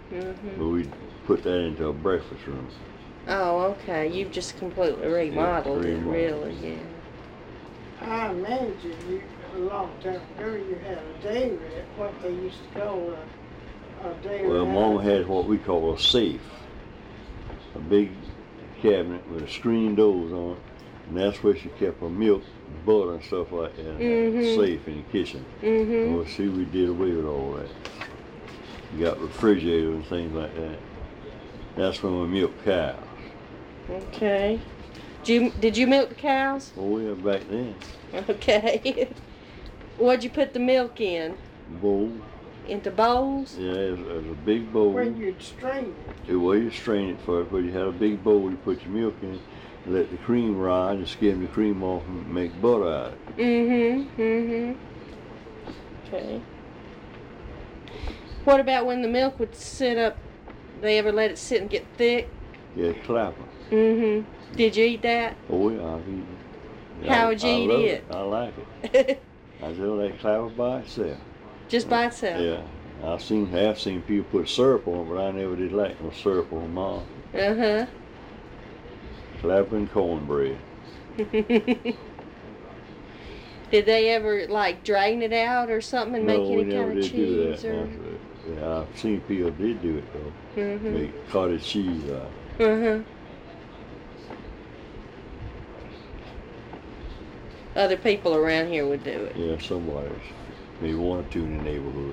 But we put that into a breakfast room. Oh, okay. You've just completely remodeled it, really, yeah. I imagine you, a long time ago, you had a day rat, what they used to call a day rat. Well, Mama had what we call a safe. A big cabinet with a screen doors on it. And that's where she kept her milk, butter, and stuff like that. Safe in the kitchen. Well, see, we did away with all that. We got refrigerators and things like that. That's when we milked cows. Okay. Did you milk the cows? Oh, yeah, back then. Okay. What'd you put the milk in? Bowl. Into bowls? Yeah, it was a big bowl. When you'd strain it. Well, you strain it first, but you had a big bowl, you put your milk in, let the cream rise, and skim the cream off and make butter out of it. Okay. What about when the milk would sit up? They ever let it sit and get thick? Yeah, clapper. Did you eat that? Oh, yeah, I've eaten it. How would you eat it? I like it. I just let clapper by itself. Just by itself? Yeah. I've seen people put syrup on it, but I never did like no syrup on mine. Clapper and cornbread. Did they ever like drain it out or something and make any kind of cheese? No, we never did do that. Yeah, I've seen people did do it though. Make cottage cheese out of it. Other people around here would do it. Yeah, somebody. Maybe one or two in the neighborhood.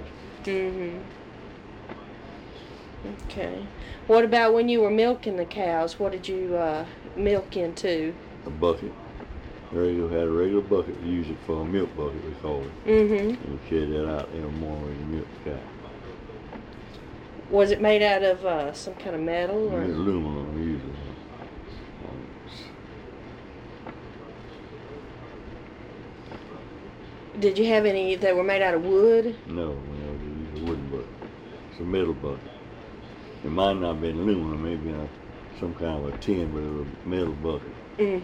Okay. What about when you were milking the cows? What did you milk into? A bucket. We had a regular bucket. We used it for a milk bucket, we called it. And we carried that out every morning to milk the cow. Was it made out of some kind of metal? Or? Aluminum, usually. Did you have any that were made out of wood? No, we never did use a wooden bucket. It's a metal bucket. It might not have been aluminum, maybe some kind of a tin, but it was a metal bucket.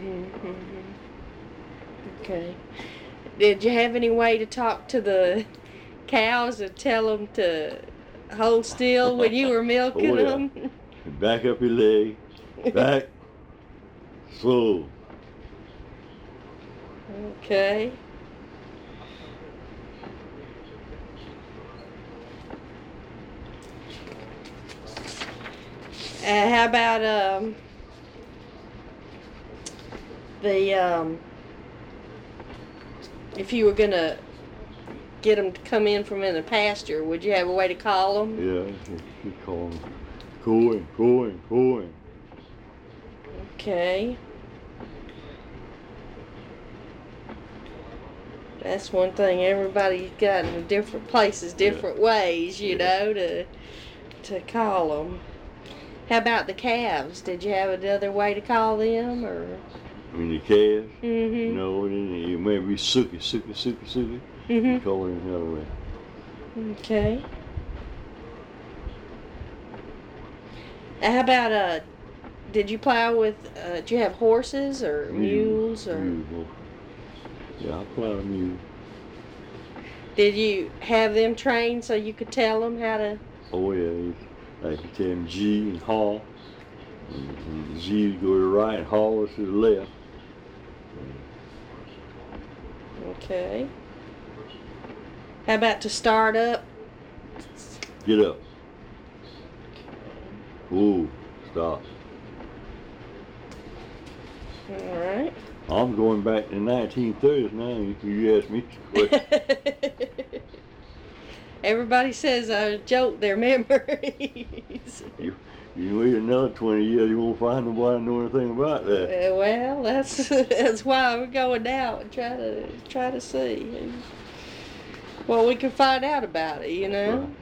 Okay. Did you have any way to talk to the cows and tell them to hold still when you were milking them? Back up your leg. Back. Slow. Okay. How about if you were gonna get them to come in from in the pasture, would you have a way to call them? Yeah, you call them. Going. Okay. That's one thing everybody's got in different places, different ways, you know, to call them. How about the calves? Did you have another way to call them, or? I mean the calves? No, it may be Suki. You call them the other way. Okay. How about did you plow with? Did you have horses or mules or? Mules. Yeah, I plowed a mule. Did you have them trained so you could tell them how to? Oh yeah. I could tell him G and haul. And G would go to the right and haul was to the left. Okay. How about to start up? Get up. Ooh, stop. All right. I'm going back to the 1930s now. You ask me a question. Everybody says I joke their memories. You wait another 20 years, you won't find nobody know anything about that. Well, that's why we're going now and try to see what we can find out about it, you know. Right.